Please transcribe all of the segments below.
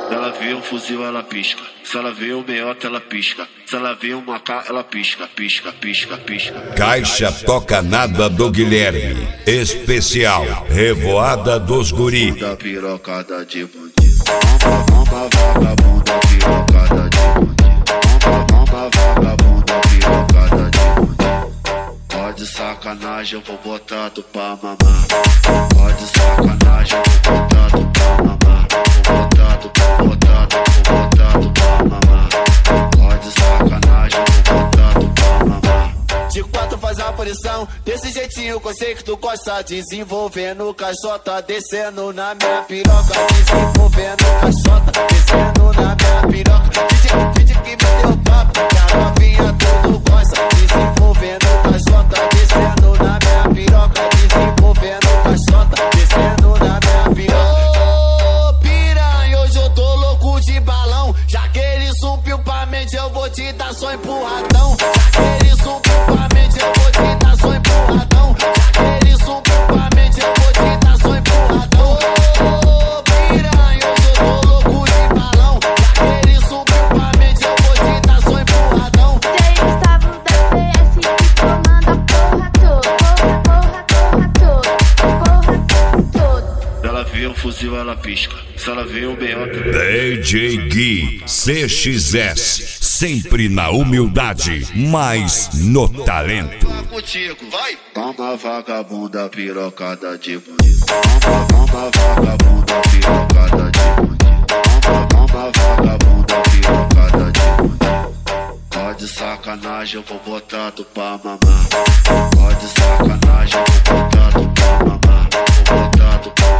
Ela vê um fuzil, ela pisca. Se ela vê um meiota, ela pisca. Se ela vê uma K, ela pisca, pisca, pisca, pisca. Caixa Toca Nada do Guilherme. Especial Revoada dos Guri. Da pirocada de bandido. Uma vagabunda pirocada de bandido. Uma vagabunda pirocada de bandido. Pode sacanagem, eu vou botar tu pra mamar. Pode sacanagem, eu vou botar tu pra mamar. Vou botar tu pra mamar. Pode sacanagem, eu vou botar tu pra mamar. De quatro faz a posição, desse jeitinho que eu sei que tu gosta. Desenvolvendo caixota, descendo na minha piroca. Desenvolvendo caixota, descendo na minha piroca. Vídeo que me deu papo, que a novinha tudo gosta. Desenvolvendo caixota, descendo na minha piroca. Desenvolvendo caixota, descendo na minha piroca. Ô piranha, hoje eu tô louco de balão. Já que ele subiu pra mente, eu vou te dar só empurradão. Já que ele subiu pra mente, eu vou te dar só empurradão. Já que ele subiu pra mente, eu vou te dar só empurradão. Ô piranha, hoje eu tô louco de balão. Já que ele subiu pra mente, eu vou te dar só empurradão. Tem Gustavo da PS que comanda a porra toda. Porra toda. Ela vê um fuzil, ela pisca. Se ela vê um meiota, DJ Gui CXS. Sempre na humildade, mas no talento. contigo, vai! Toma vagabunda pirocada de bandido. Toma vagabunda pirocada de bandido. Toma vagabunda pirocada de bandido. Pode sacanagem, eu vou botar tu pra mamar. Pode sacanagem, eu vou botar tu pra mamar. Vou botar tu pra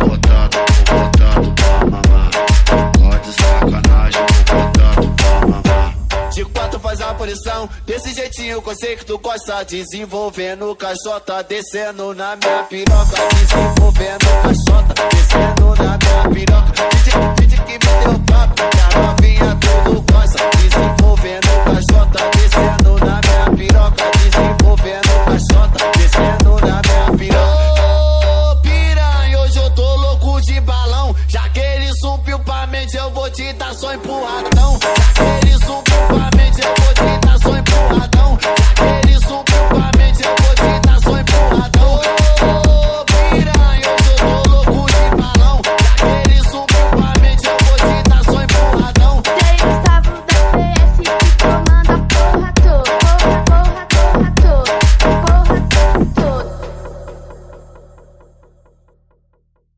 mamar. Pode sacanagem, eu vou botar tu pra mamar. De quatro faz a posição, desse jeitinho que eu sei que tu gosta. Desenvolvendo caixota, descendo na minha piroca. Desenvolvendo caixota, descendo na minha piroca. Vídeo que me deu papo, que a novinha tudo gosta. Desenvolvendo caixota, descendo na minha piroca. Desenvolvendo caixota, descendo na minha piroca. Ô piranha, hoje eu tô louco de balão. Já que ele subiu pra mente, eu vou te dar só empurradão. Já que ele subiu